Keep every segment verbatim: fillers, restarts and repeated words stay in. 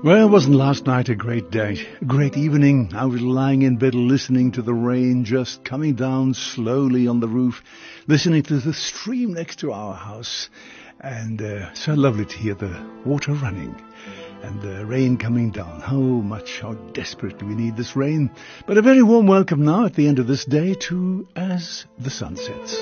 Well, wasn't last night a great day, a great evening? I was lying in bed listening to the rain just coming down slowly on the roof, listening to the stream next to our house, and uh, so lovely to hear the water running and the rain coming down. How much, how desperately we need this rain. But a very warm welcome now at the end of this day to As the Sun Sets.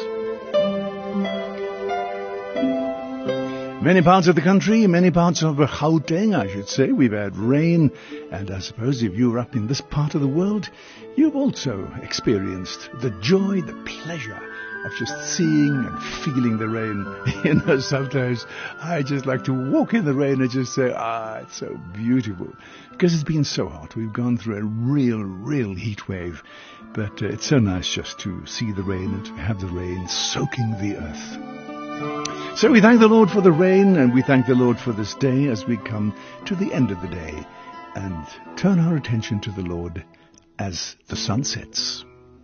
Many parts of the country, many parts of Gauteng, I should say, we've had rain. And I suppose if you're up in this part of the world, you've also experienced the joy, the pleasure of just seeing and feeling the rain. You know, sometimes I just like to walk in the rain and just say, ah, it's so beautiful. Because it's been so hot. We've gone through a real, real heat wave. But uh, it's so nice just to see the rain and to have the rain soaking the earth. So we thank the Lord for the rain, and we thank the Lord for this day as we come to the end of the day and turn our attention to the Lord as the sun sets.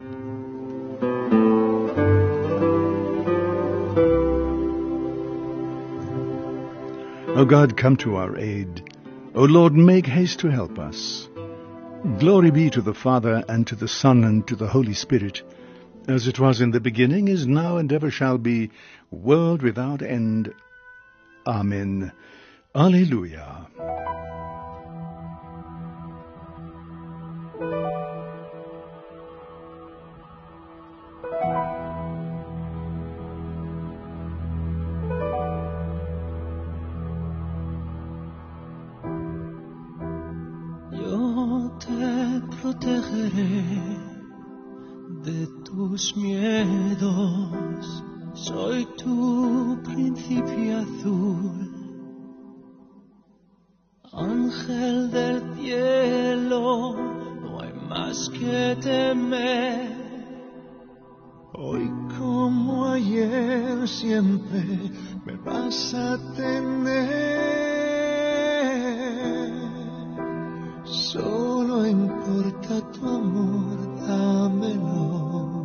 O God, come to our aid. O Lord, make haste to help us. Glory be to the Father, and to the Son, and to the Holy Spirit, as it was in the beginning, is now, and ever shall be, world without end. Amen. Alleluia. Yo te protegeré de tus miedos, soy tu príncipe azul, ángel del cielo, no hay más que temer. Hoy como ayer siempre me vas a tener, solo importa tu amor, dámelo.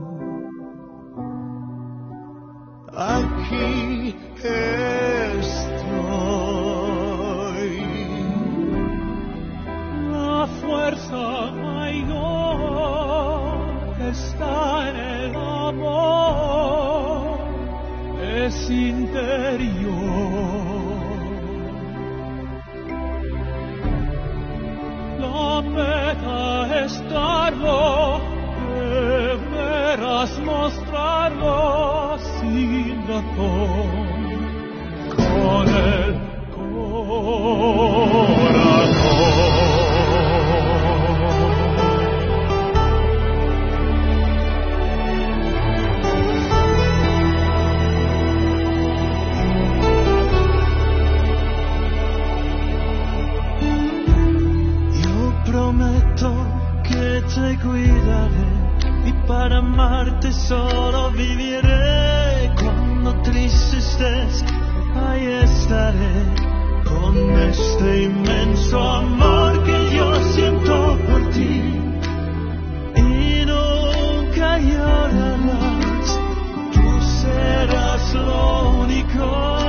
Aquí estoy. La fuerza mayor está en el amor, es interior. La meta es darlo, deberás mostrarlo sin razón, con el corazón. Yo prometo que te cuidaré y para amarte solo viviré. Cuando triste estés, ahí estaré, con este inmenso amor que yo siento por ti. Y nunca llorarás, tú serás lo único.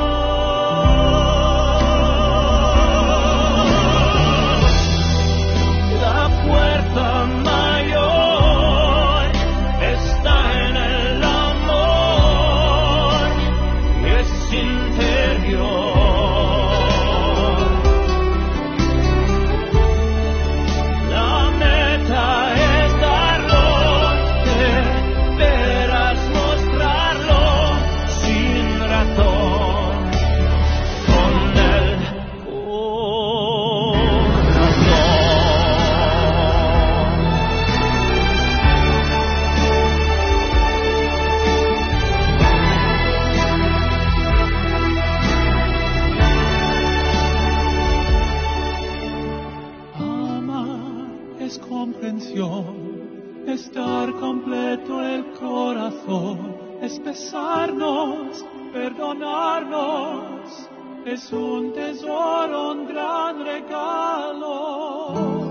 Estar completo el corazón, es besarnos, perdonarnos, es un tesoro, un gran regalo.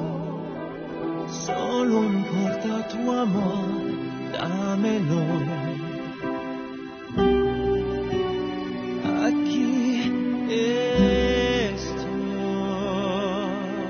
Solo importa tu amor, dámelo. Aquí estoy.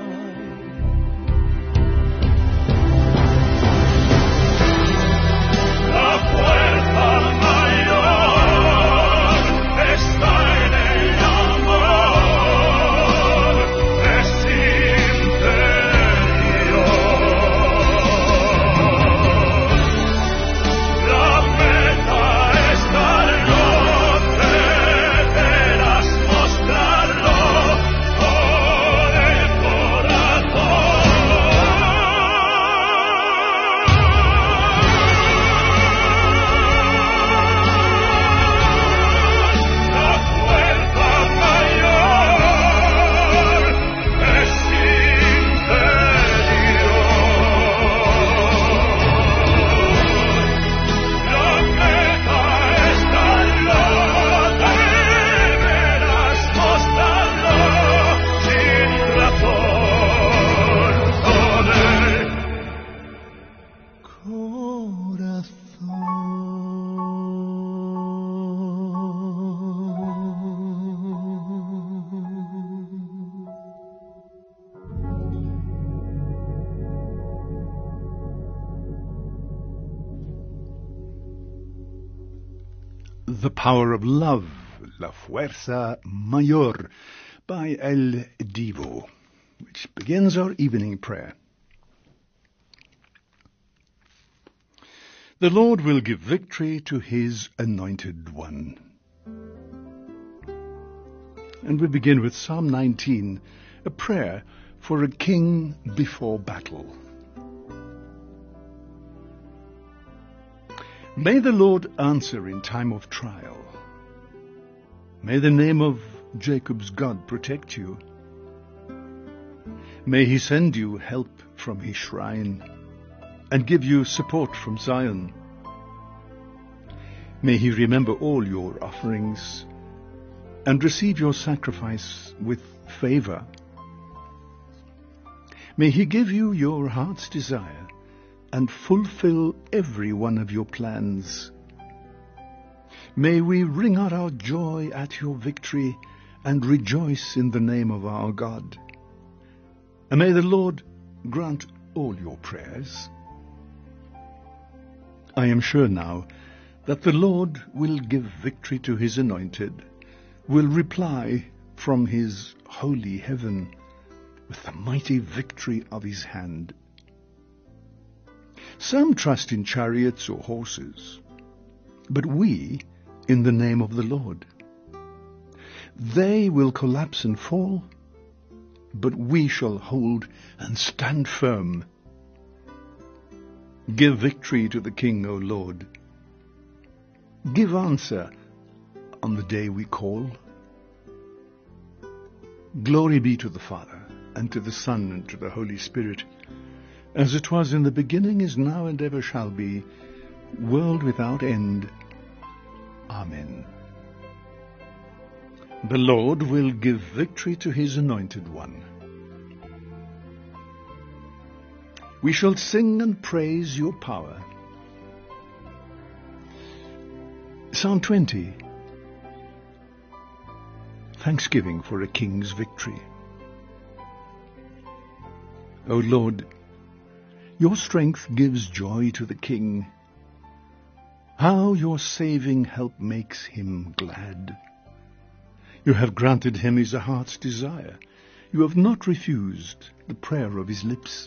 The Power of Love, La Fuerza Mayor, by El Divo, which begins our evening prayer. The Lord will give victory to his anointed one. And we begin with Psalm nineteen, a prayer for a king before battle. May the Lord answer in time of trial. May the name of Jacob's God protect you. May he send you help from his shrine and give you support from Zion. May he remember all your offerings and receive your sacrifice with favor. May he give you your heart's desire and fulfill every one of your plans. May we ring out our joy at your victory and rejoice in the name of our God. And may the Lord grant all your prayers. I am sure now that the Lord will give victory to his anointed, will reply from his holy heaven with the mighty victory of his hand. Some trust in chariots or horses, but we in the name of the Lord. They will collapse and fall, but we shall hold and stand firm. Give victory to the King, O Lord. Give answer on the day we call. Glory be to the Father, and to the Son, and to the Holy Spirit, as it was in the beginning, is now, and ever shall be, world without end. Amen. The Lord will give victory to his anointed one. We shall sing and praise your power. Psalm twenty. Thanksgiving for a king's victory. O Lord, your strength gives joy to the king. How your saving help makes him glad. You have granted him his heart's desire. You have not refused the prayer of his lips.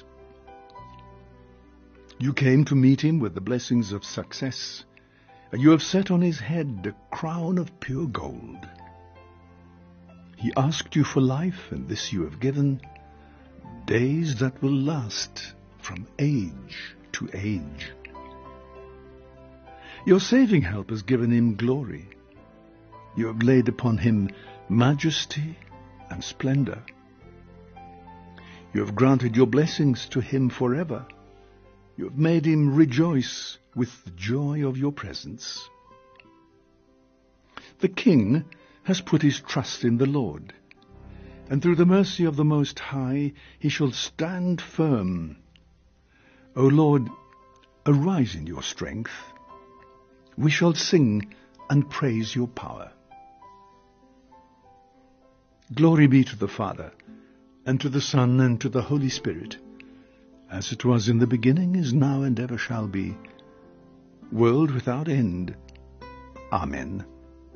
You came to meet him with the blessings of success, and you have set on his head a crown of pure gold. He asked you for life, and this you have given, days that will last from age to age. Your saving help has given him glory. You have laid upon him majesty and splendor. You have granted your blessings to him forever. You have made him rejoice with the joy of your presence. The king has put his trust in the Lord, and through the mercy of the Most High he shall stand firm. O Lord, arise in your strength. We shall sing and praise your power. Glory be to the Father, and to the Son, and to the Holy Spirit, as it was in the beginning, is now, and ever shall be, world without end. Amen.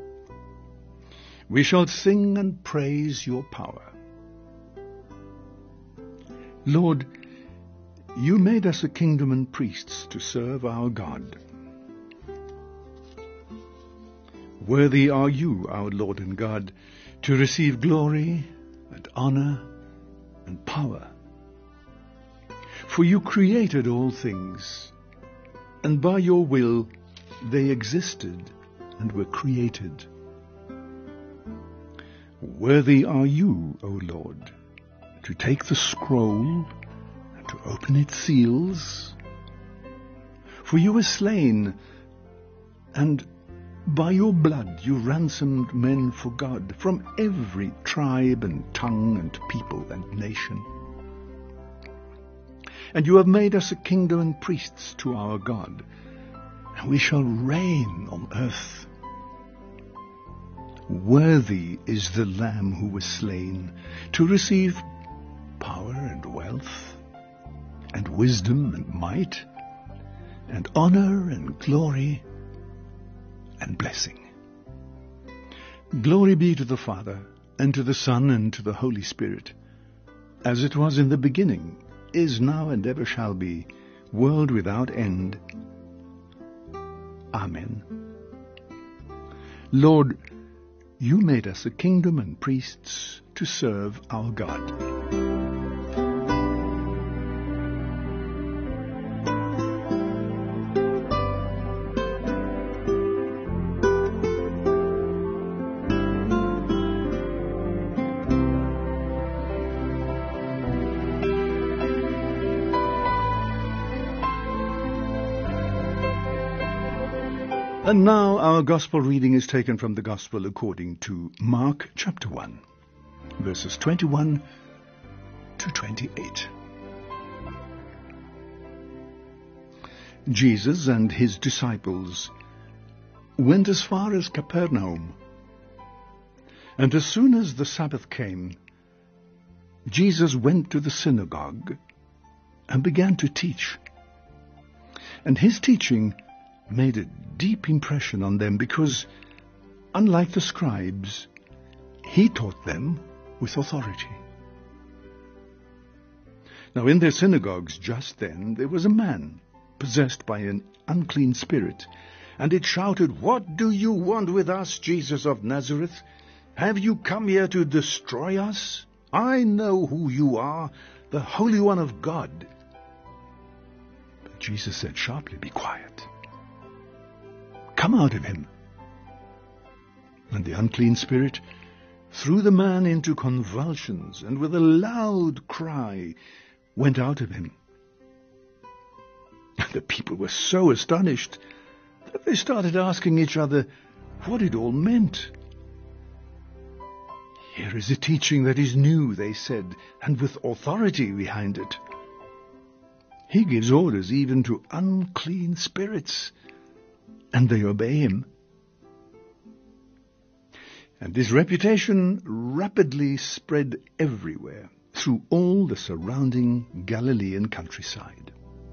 We shall sing and praise your power. Lord, you made us a kingdom and priests to serve our God. Worthy are you, our Lord and God, to receive glory and honor and power. For you created all things, and by your will they existed and were created. Worthy are you, O Lord, to take the scroll and to open its seals. For you were slain, and by your blood you ransomed men for God from every tribe and tongue and people and nation. And you have made us a kingdom and priests to our God, and we shall reign on earth. Worthy is the Lamb who was slain to receive power and wealth, and wisdom and might, and honor and glory and blessing. Glory be to the Father, and to the Son, and to the Holy Spirit, as it was in the beginning, is now, and ever shall be, world without end. Amen. Lord, you made us a kingdom and priests to serve our God. And now our Gospel reading is taken from the Gospel according to Mark chapter one, verses twenty-one to twenty-eight. Jesus and his disciples went as far as Capernaum, and as soon as the Sabbath came, Jesus went to the synagogue and began to teach. And his teaching made a deep impression on them because, unlike the scribes, he taught them with authority. Now in their synagogues just then there was a man possessed by an unclean spirit, and it shouted, "What do you want with us, Jesus of Nazareth? Have you come here to destroy us? I know who you are, the Holy One of God." But Jesus said sharply, "Be quiet. Come out of him." And the unclean spirit threw the man into convulsions, and with a loud cry went out of him. And the people were so astonished that they started asking each other what it all meant. "Here is a teaching that is new," they said, "and with authority behind it. He gives orders even to unclean spirits, and they obey him." And his reputation rapidly spread everywhere, through all the surrounding Galilean countryside.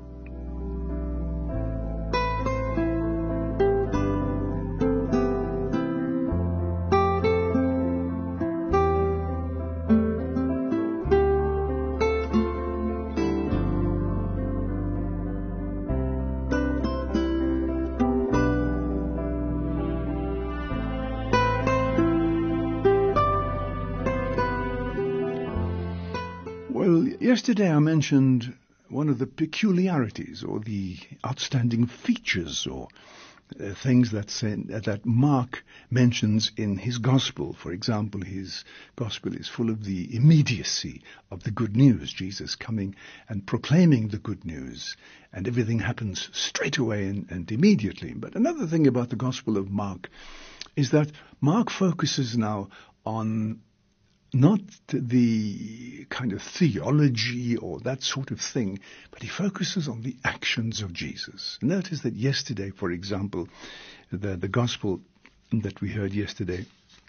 Well, yesterday I mentioned one of the peculiarities or the outstanding features or uh, things that, say, that Mark mentions in his Gospel. For example, his Gospel is full of the immediacy of the good news, Jesus coming and proclaiming the good news, and everything happens straight away and, and immediately. But another thing about the Gospel of Mark is that Mark focuses now on not the kind of theology or that sort of thing, but he focuses on the actions of Jesus. Notice that yesterday, for example, the, the gospel that we heard yesterday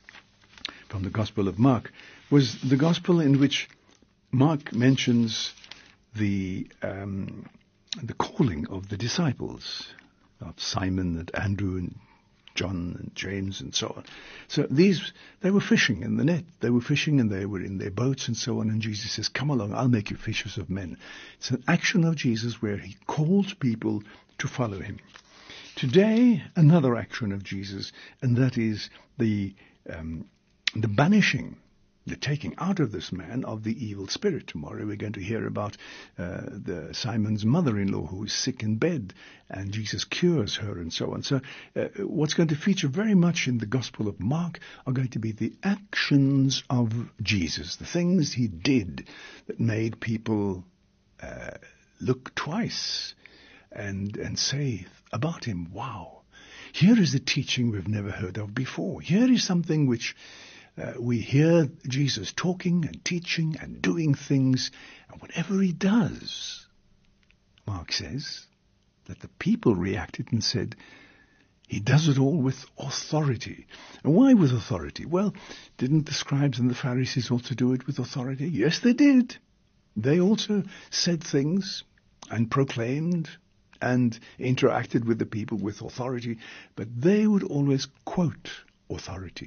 from the Gospel of Mark was the gospel in which Mark mentions the um, the calling of the disciples, of Simon and Andrew and John and James and so on. So these, they were fishing in the net. They were fishing and they were in their boats and so on. And Jesus says, "Come along, I'll make you fishers of men." It's an action of Jesus where he calls people to follow him. Today, another action of Jesus, and that is the um, the banishing, the taking out of this man of the evil spirit. Tomorrow we're going to hear about uh, the Simon's mother-in-law who is sick in bed, and Jesus cures her and so on. So uh, what's going to feature very much in the Gospel of Mark are going to be the actions of Jesus, the things he did that made people uh, look twice and and say about him, "Wow, here is a teaching we've never heard of before. Here is something which Uh, we hear Jesus talking and teaching and doing things, and whatever he does," Mark says, that the people reacted and said, "He does it all with authority." And why with authority? Well, didn't the scribes and the Pharisees also do it with authority? Yes, they did. They also said things and proclaimed and interacted with the people with authority, but they would always quote authority.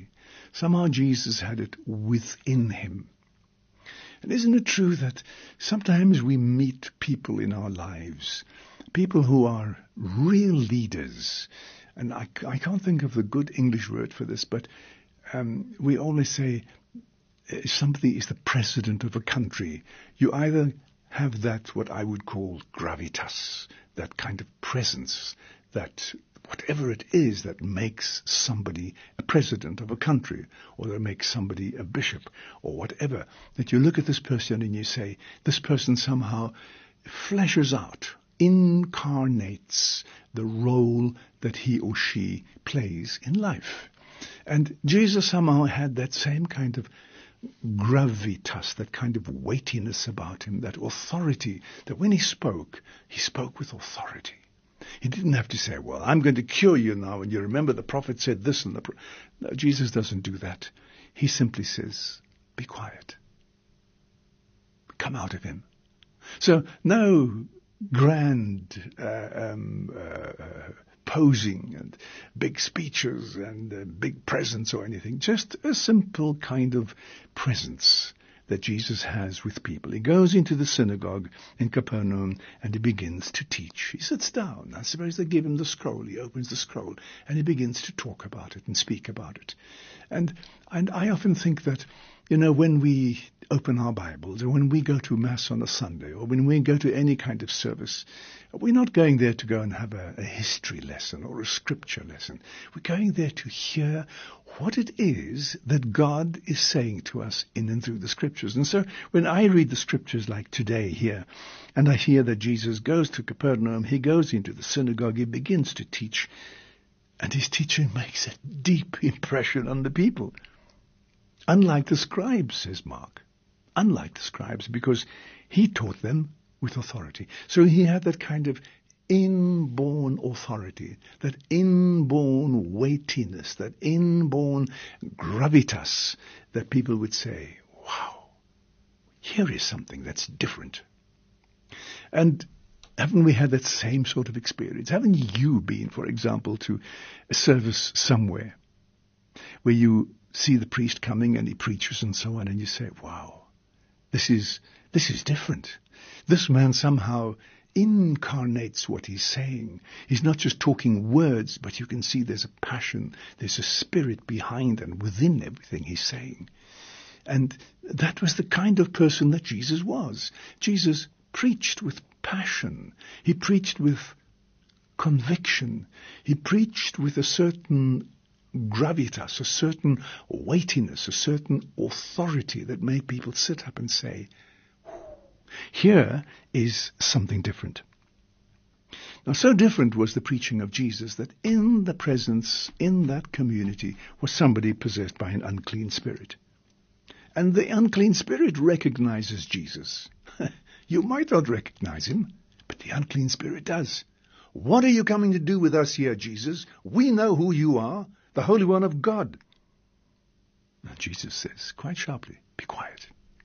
somehow Jesus had it within him. And isn't it true that sometimes we meet people in our lives, people who are real leaders, and I, I can't think of the good English word for this, but um, we always say if somebody is the president of a country, you either have that, what I would call gravitas, that kind of presence, that whatever it is that makes somebody a president of a country, or that makes somebody a bishop, or whatever, that you look at this person and you say, this person somehow fleshes out, incarnates the role that he or she plays in life. And Jesus somehow had that same kind of gravitas, that kind of weightiness about him, that authority, that when he spoke, he spoke with authority. He didn't have to say, well, I'm going to cure you now, and you remember the prophet said this and the pro-. No, Jesus doesn't do that. He simply says, be quiet. Come out of him. So no grand uh, um, uh, uh, posing and big speeches and uh, big presence or anything, just a simple kind of presence that Jesus has with people. He goes into the synagogue in Capernaum and he begins to teach. He sits down. I suppose they give him the scroll. He opens the scroll and he begins to talk about it and speak about it. And and I often think that, you know, when we open our Bibles, or when we go to Mass on a Sunday, or when we go to any kind of service, we're not going there to go and have a, a history lesson or a scripture lesson. We're going there to hear what it is that God is saying to us in and through the scriptures. And so when I read the scriptures like today here, and I hear that Jesus goes to Capernaum, he goes into the synagogue, he begins to teach, and his teaching makes a deep impression on the people. Unlike the scribes, says Mark. Unlike the scribes, because he taught them with authority. So he had that kind of inborn authority, that inborn weightiness, that inborn gravitas, that people would say, wow, here is something that's different. And haven't we had that same sort of experience? Haven't you been, for example, to a service somewhere where you see the priest coming and he preaches and so on, and you say, wow, this is this is different. This man somehow incarnates what he's saying. He's not just talking words, but you can see there's a passion, there's a spirit behind and within everything he's saying. And that was the kind of person that Jesus was. Jesus preached with passion. He preached with conviction. He preached with a certain gravitas, a certain weightiness, a certain authority that made people sit up and say, here is something different. Now, so different was the preaching of Jesus that in the presence, in that community, was somebody possessed by an unclean spirit. And the unclean spirit recognizes Jesus. You might not recognize him, but the unclean spirit does. What are you coming to do with us here, Jesus? We know who you are, the Holy One of God. Now, Jesus says quite sharply, be quiet.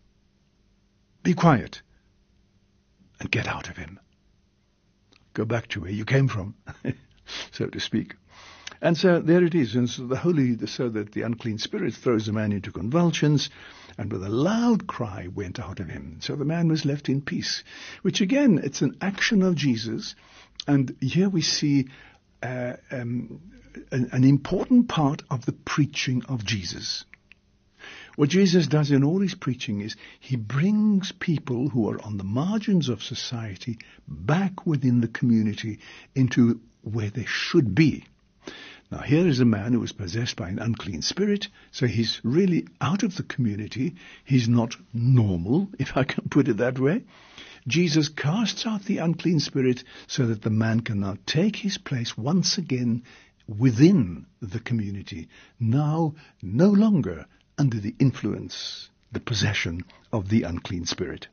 Be quiet. And get out of him. Go back to where you came from, so to speak. And so there it is. And so the holy, so that the unclean spirit throws the man into convulsions, and with a loud cry went out of him. So the man was left in peace, which again, it's an action of Jesus. And here we see uh, um, an, an important part of the preaching of Jesus. What Jesus does in all his preaching is he brings people who are on the margins of society back within the community into where they should be. Now here is a man who was possessed by an unclean spirit, so he's really out of the community. He's not normal, if I can put it that way. Jesus casts out the unclean spirit so that the man can now take his place once again within the community, now no longer under the influence, the possession of the unclean spirit.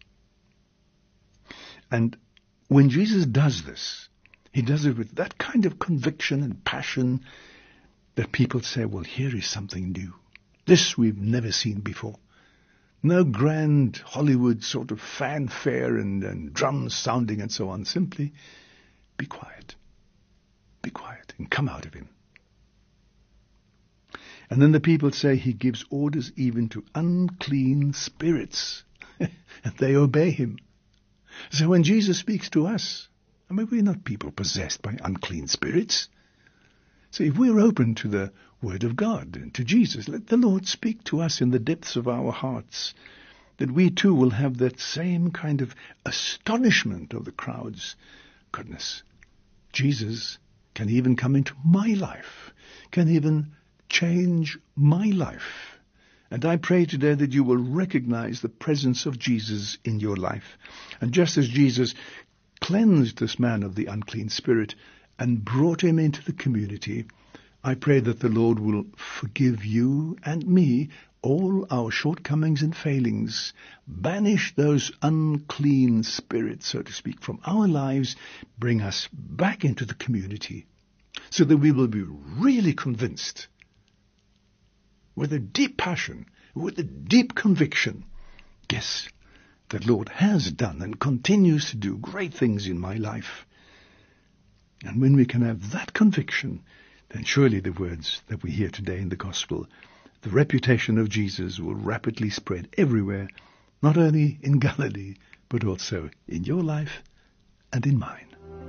And when Jesus does this, he does it with that kind of conviction and passion that people say, well, here is something new. This we've never seen before. No grand Hollywood sort of fanfare and, and drums sounding and so on. Simply be quiet. Be quiet and come out of him. And then the people say he gives orders even to unclean spirits, and they obey him. So when Jesus speaks to us, I mean, we're not people possessed by unclean spirits. So if we're open to the Word of God and to Jesus, let the Lord speak to us in the depths of our hearts, that we too will have that same kind of astonishment of the crowd's goodness. Jesus can even come into my life, can even change my life. And I pray today that you will recognize the presence of Jesus in your life. And just as Jesus cleansed this man of the unclean spirit and brought him into the community, I pray that the Lord will forgive you and me all our shortcomings and failings, banish those unclean spirits, so to speak, from our lives, bring us back into the community, so that we will be really convinced, with a deep passion, with a deep conviction, yes, the Lord has done and continues to do great things in my life. And when we can have that conviction, then surely the words that we hear today in the gospel, the reputation of Jesus will rapidly spread everywhere, not only in Galilee, but also in your life and in mine.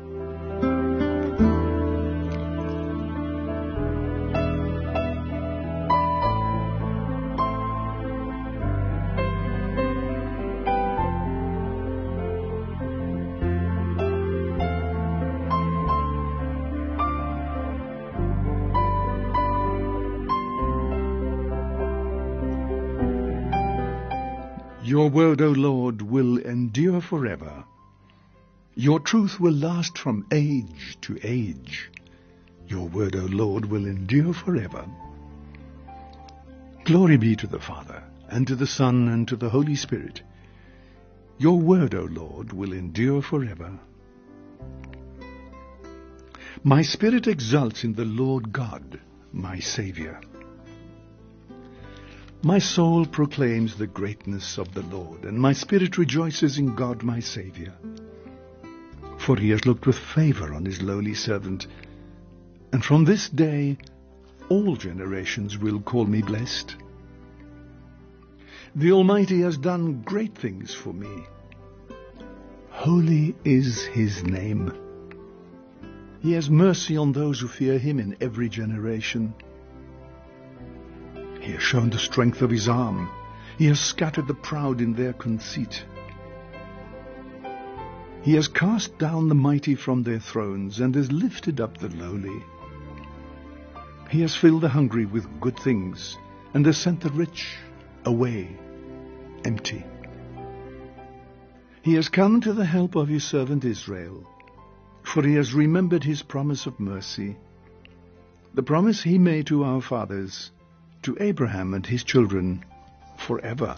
Your word, O Lord, will endure forever. Your truth will last from age to age. Your word, O Lord, will endure forever. Glory be to the Father, and to the Son, and to the Holy Spirit. Your word, O Lord, will endure forever. My spirit exults in the Lord God, my Saviour. My soul proclaims the greatness of the Lord, and my spirit rejoices in God my Saviour. For he has looked with favour on his lowly servant, and from this day all generations will call me blessed. The Almighty has done great things for me. Holy is his name. He has mercy on those who fear him in every generation. He has shown the strength of his arm. He has scattered the proud in their conceit. He has cast down the mighty from their thrones and has lifted up the lowly. He has filled the hungry with good things and has sent the rich away empty. He has come to the help of his servant Israel, for he has remembered his promise of mercy, the promise he made to our fathers, to Abraham and his children forever.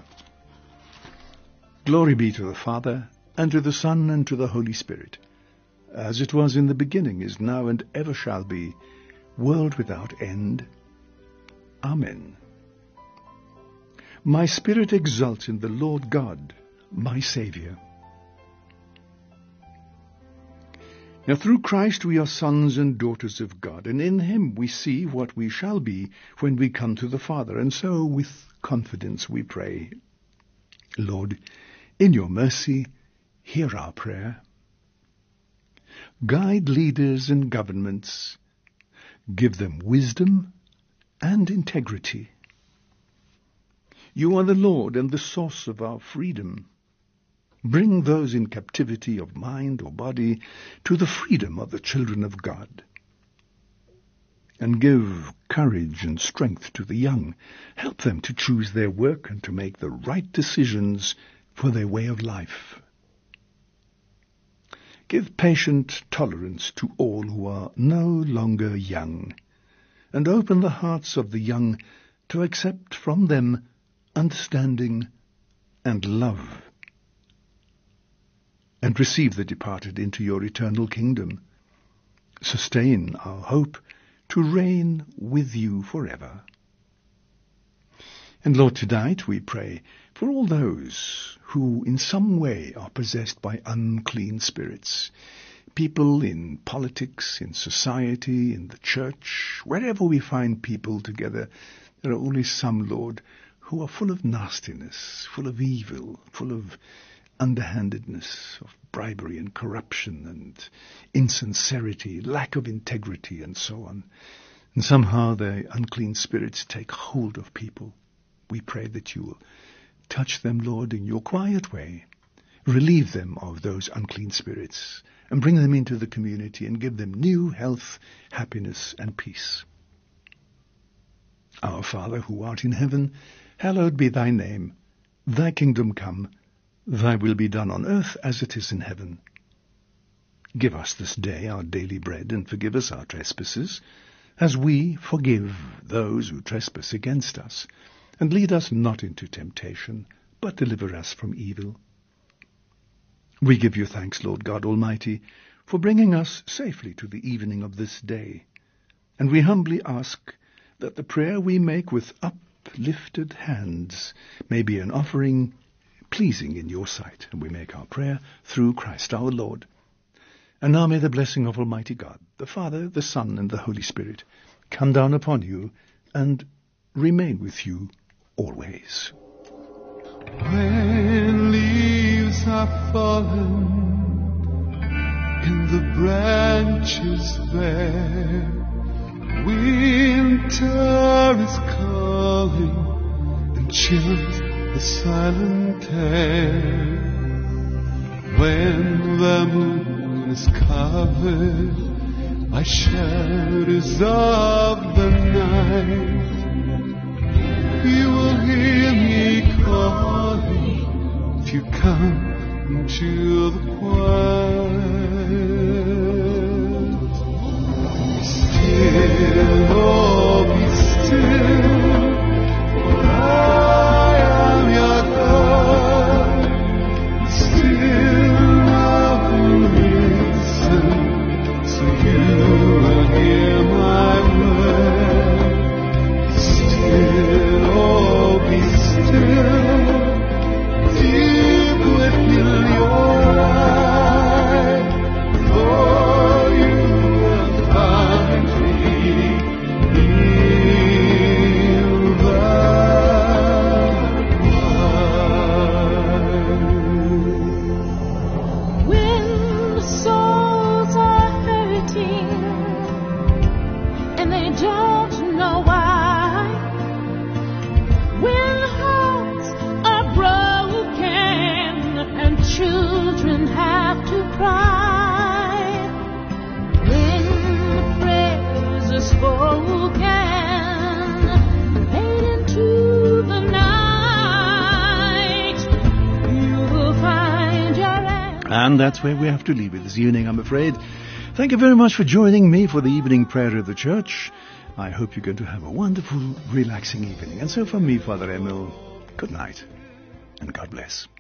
Glory be to the Father, and to the Son, and to the Holy Spirit, as it was in the beginning, is now, and ever shall be, world without end. Amen. My spirit exults in the Lord God, my Saviour. Now through Christ we are sons and daughters of God, and in him we see what we shall be when we come to the Father. And so with confidence we pray, Lord, in your mercy, hear our prayer. Guide leaders and governments, give them wisdom and integrity. You are the Lord and the source of our freedom. Bring those in captivity of mind or body to the freedom of the children of God. And give courage and strength to the young. Help them to choose their work and to make the right decisions for their way of life. Give patient tolerance to all who are no longer young, and open the hearts of the young to accept from them understanding and love, and receive the departed into your eternal kingdom. Sustain our hope to reign with you forever. And Lord, tonight we pray for all those who in some way are possessed by unclean spirits, people in politics, in society, in the church, wherever we find people together, There are always some, Lord, who are full of nastiness, full of evil, full of underhandedness, of bribery and corruption and insincerity, lack of integrity and so on. And somehow the unclean spirits take hold of people. We pray that you will touch them, Lord, in your quiet way. Relieve them of those unclean spirits and bring them into the community and give them new health, happiness and peace. Our Father, who art in heaven, hallowed be thy name. Thy kingdom come, thy will be done on earth as it is in heaven. Give us this day our daily bread, and forgive us our trespasses, as we forgive those who trespass against us. And lead us not into temptation, but deliver us from evil. We give you thanks, Lord God Almighty, for bringing us safely to the evening of this day. And we humbly ask that the prayer we make with uplifted hands may be an offering pleasing in your sight. And we make our prayer through Christ our Lord. And now may the blessing of Almighty God, the Father, the Son, and the Holy Spirit come down upon you and remain with you always. When leaves are fallen and the branches bare, winter is calling and chills the silent air. When the moon is covered by shadows of the night, you will hear me calling if you come into the quiet. Be still, oh, be still, for I am your God. Be still, I will listen, so you will hear my word. Be still, oh, be still, deep within your eye, for you will find me in the quiet. When the souls are hurting and they don't know why, when hearts are broken and children have to cry, when prayers are spoken late into the night, you will find your answer. And that's where we have to leave it this evening, I'm afraid. Thank you very much for joining me for the evening prayer of the church. I hope you're going to have a wonderful, relaxing evening. And so from me, Father Emil, good night and God bless.